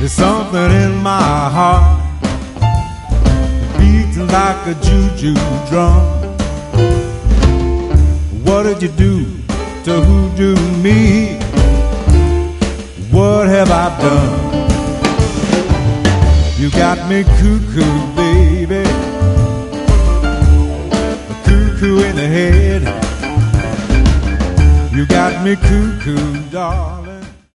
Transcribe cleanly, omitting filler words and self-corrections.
There's something in my heart beating like a juju drum. What did you do to hoodoo me? What have I done? You got me cuckoo, baby, cuckoo in the head. You got me cuckoo, darling.